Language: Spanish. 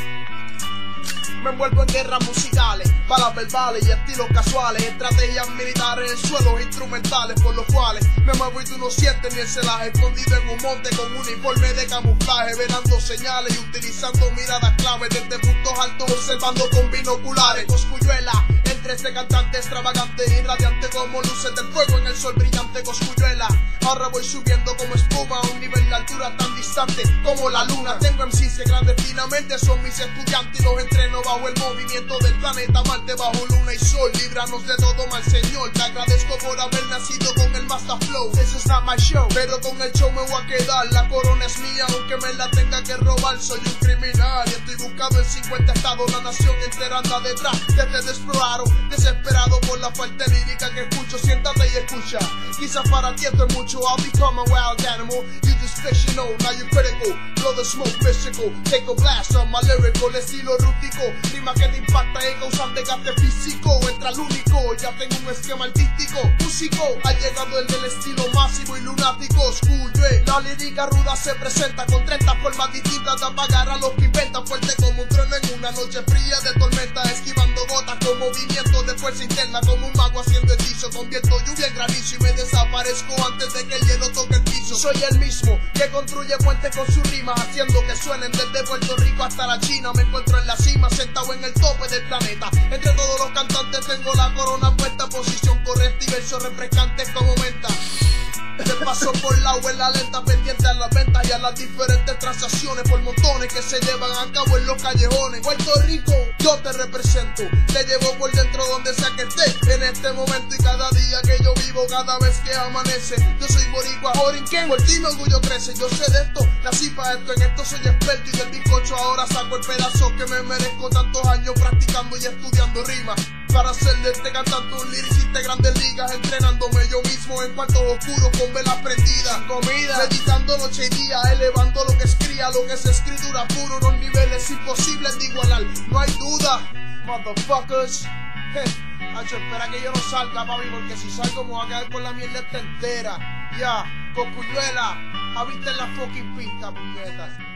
Me envuelvo en guerras musicales, balas verbales y estilos casuales, estrategias militares en suelos instrumentales por los cuales me muevo y tú no sientes ni el celaje, escondido en un monte con uniforme de camuflaje, velando señales y utilizando miradas clave desde puntos altos, observando con binoculares. Cosculluela, entre este cantante extravagante y radiante como luces del fuego en el sol brillante. Cosculluela, ahora voy subiendo como espuma a un nivel de altura tan distante como la luna. Tengo MCs que clandestinamente son mis estudiantes y los entreno bajo el movimiento del planeta Marte, bajo luna y sol. Líbranos de todo mal, Señor. Te agradezco por haber nacido con el Master Flow. This is not my show, pero con el show me voy a quedar. La corona es mía, aunque me la tenga que robar. Soy un criminal y estoy buscado en 50 estados. La nación entera anda detrás de este desplorado, desesperado por la falta lírica que escucho. Siéntate y escucha. Quizás para ti esto es mucho. I'll become a wild animal. You just fictional, now you're critical. Blow the smoke, mystical. Take a blast on my lyrical. Estilo rústico, rima que te impacta y causan desgaste físico. Entra el único, ya tengo un esquema artístico. Músico, ha llegado el del estilo máximo y lunático. School, la lírica ruda se presenta con 30 formas distintas de apagar a los que inventan. Fuerte como un trueno en una noche fría de tormenta, esquivando gotas con movimiento de fuerza interna, como un mago haciendo hechizo. Convierto lluvia en granizo y me desaparezco antes de que el hielo toque el piso. Soy el mismo que construye puentes con sus rimas, haciendo que suenen desde Puerto Rico hasta la China. Me encuentro en la cima, sentado en el tope del planeta. Entre todos los cantantes tengo la corona puesta, posición correcta y versos refrescantes como menta. Te paso por la en la lenta, pendiente a las ventas y a las diferentes transacciones por montones que se llevan a cabo en los callejones. Puerto Rico, yo te represento, te llevo por dentro donde sea que esté, en este momento y cada día que yo vivo, cada vez que amanece. Yo soy boricua, borinquen, por ti mi orgullo crece. Yo sé de esto, nací para esto, en esto soy experto y del bizcocho ahora saco el pedazo que me merezco. Tantos años practicando y estudiando rimas para hacer de este cantante un lyricista de grandes ligas, entrenándome yo mismo en cuartos oscuros con velas prendidas, comida, meditando noche y día, elevando lo que es cría, lo que es escritura puro, unos niveles imposibles de igualar, no hay duda, motherfuckers. Hacho, espera que yo no salga, papi, porque si salgo me voy a quedar con la mierda esta entera. Ya, Cosculluela, habita en la fucking pista, puñetas.